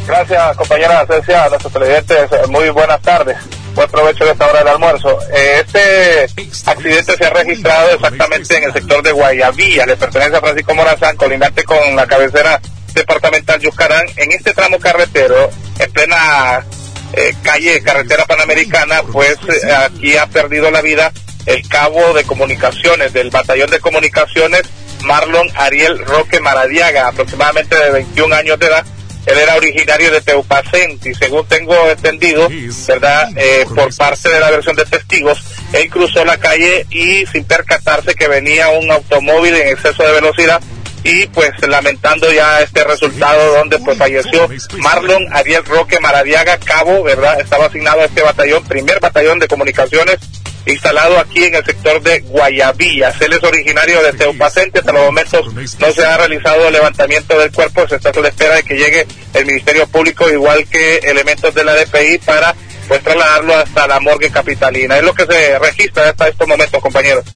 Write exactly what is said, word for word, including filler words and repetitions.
Gracias, compañera Cecia, a nuestros televidentes, muy buenas tardes. Buen provecho de esta hora del almuerzo. Eh, este accidente se ha registrado exactamente en el sector de Guayavía, le pertenece a Francisco Morazán, colindante con la cabecera departamental Yuscarán. En este tramo carretero, en plena eh, calle carretera panamericana, pues eh, aquí ha perdido la vida el cabo de comunicaciones del batallón de comunicaciones, Marlon Ariel Roque Maradiaga, aproximadamente de veintiún años de edad. Él era originario de Teupacenti, según tengo entendido, ¿verdad? Eh, por parte de la versión de testigos, él cruzó la calle y sin percatarse que venía un automóvil en exceso de velocidad y pues lamentando ya este resultado donde pues falleció Marlon Ariel Roque Maradiaga, cabo, ¿verdad? Estaba asignado a este batallón, primer batallón de comunicaciones, instalado aquí en el sector de Guayavías. Él es originario de Teupacenti. Hasta los momentos no se ha realizado el levantamiento del cuerpo, se está a la espera de que llegue el Ministerio Público, igual que elementos de la D P I, para pues trasladarlo hasta la morgue capitalina. Es lo que se registra hasta estos momentos, compañeros.